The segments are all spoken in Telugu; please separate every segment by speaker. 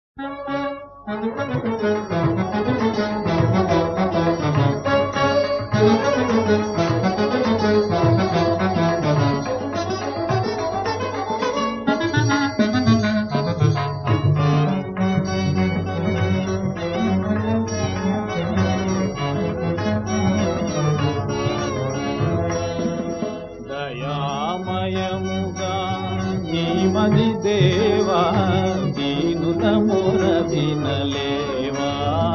Speaker 1: దయామయముగా నీమది దేవా, దీనుల మొర వినలేవా,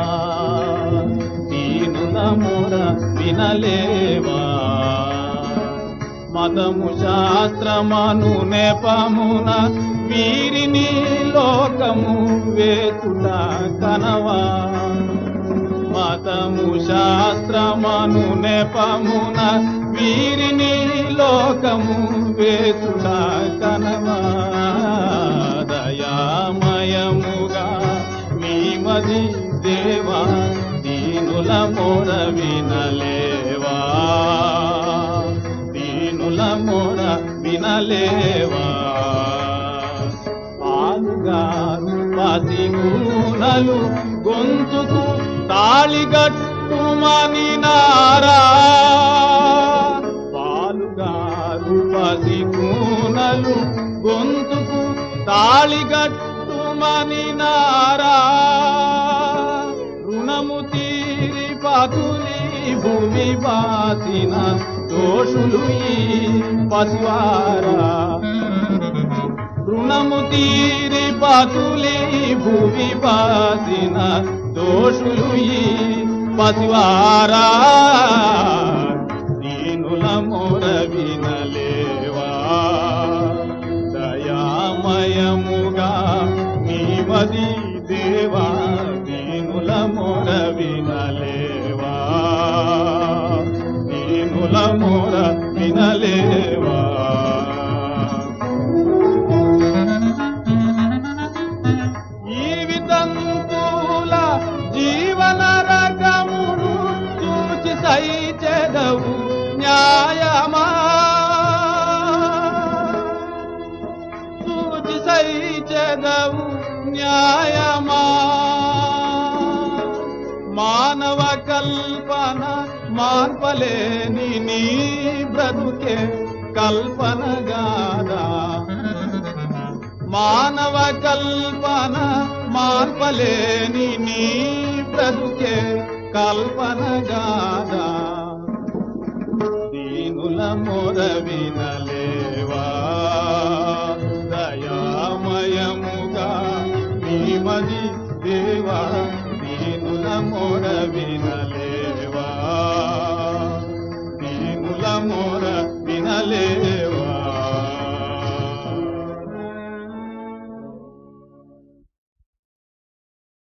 Speaker 1: దీనుల మొర వినలేవా. మతము శాస్త్రమను నెపమున వీరిని లోకము వేతుట కనవా, మతము శాస్త్రమను నెపమున వీరిని లోకము వేతుట కనవా. దయామయముగా మీమది దేవా, దీనుల మొర వినలేవా, దీనుల మొర వినలేవా. పాలుగారు పసిగూనలు గొంతుకు తాళిగట్టుమని నారా, పాలుగారు పసిగూనలు గొంతుకు తాళిగట్టుమని నారా. రుణము తీరి పతులి భూమి బాసిన దోషులు ఈ పసివారా, రుణము తీరి పతులి భూమి బాసిన దోషులు ఈ పసివారా. దీనుల మొర వినలేవా, దయామయముగా నీమది దేవా, దీనుల మొర వినలేవా, దీనుల మొర వినలేవా. జీవన రకమును చూచి సైచెదవు న్యాయమా, చూచి సైచెదవు న్యాయమా. మానవ కల్పన మార్పలేని నీ బ్రతుకే కల్పనగాదా, మానవ కల్పన మార్పలేని నీ బ్రతుకే కల్పనగాదా. దీనుల మొర వినలేవా, దయామయముగా నీమది దేవా, దీనుల మొర వినలేవా, దీనుల మొర వినలేవా.